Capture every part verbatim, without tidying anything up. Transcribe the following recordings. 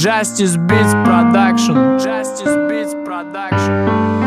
Justice Beats Production. Justice Beats Production.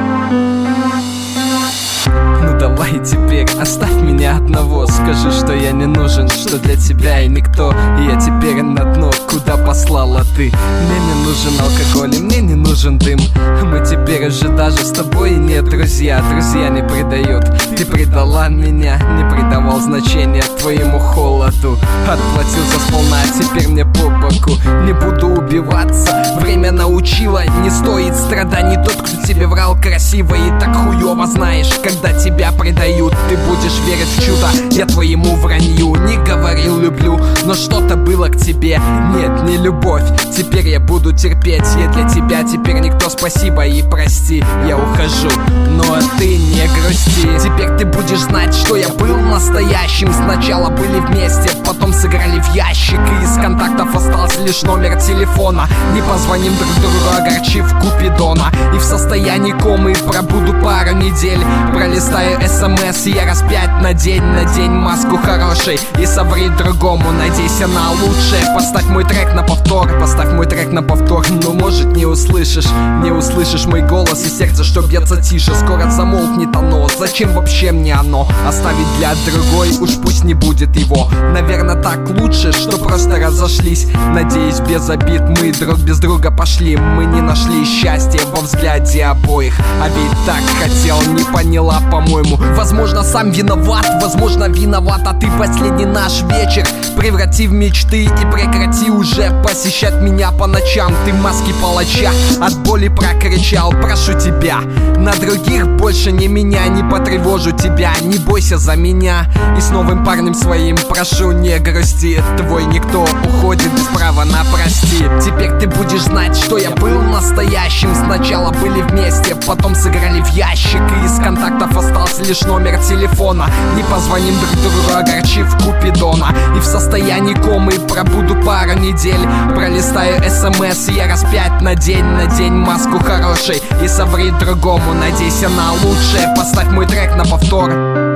Ну давай теперь оставь меня одного. Скажи, что я не нужен, что для тебя и никто. И я теперь на дно, куда послала ты. Мне не нужен алкоголь и мне не нужен дым. Мы теперь уже даже с тобой не друзья. Друзья не предают. Ты предала меня, не придавал значения твоему холоду. Отплатился сполна, теперь мне по боку. Не буду убиваться, время научило. Не стоит страданий тот, кто тебе врал красиво. И так хуёво знаешь, когда тебя предают. Ты будешь верить в чудо, я твоему вранью не говорил люблю, но что-то было к тебе. Нет, не любовь, теперь я буду терпеть. Я для тебя теперь никто, спасибо и прости. Я ухожу, но ты не грусти. Теперь ты будешь знать, что я был настоящим. Сначала были вместе, потом сыграли в ящик. И из контактов остался лишь номер телефона. Не позвоним друг другу, огорчив Купидона. И в состоянии комы пробуду пару недель. Пролистаю смс, я раз пять на день. Надень маску хорошей и соври другому. Надейся на лучшее, поставь мой трек на повтор. Поставь мой трек на повтор, но может не услышишь. Не услышишь мой голос и сердце, что бьется тише. Скоро замолкнет оно, зачем вообще мне оно? Оставить для другой, уж пусть не будет его. Наверное так лучше, что просто разошлись. Надеюсь без обид мы друг без друга пошли. Мы не нашли счастья во взгляде обоих. А ведь так хотел, не поняла, по-моему. Возможно сам виноват, возможно виновата ты. Последний наш вечер преврати в мечты. И прекрати уже посещать меня по ночам. Ты в маске палача от боли прокричал: прошу тебя, на других больше не меня. Не потревожу тебя, не бойся за меня. И с новым парнем своим прошу, не грусти. Твой никто уходит без права на прости. Теперь ты будешь знать, что я был настоящим. Сначала были вместе, потом сыграли в ящик. И из контактов остался лишь номер телефона. Не позвоним друг другу, огорчив Купидона. И в состоянии комы пробуду пару недель. Пролистаю смс, я раз пять на день. Надень маску хорошей и соври другому. Надейся на лучшее, поставь мой трек на повтор.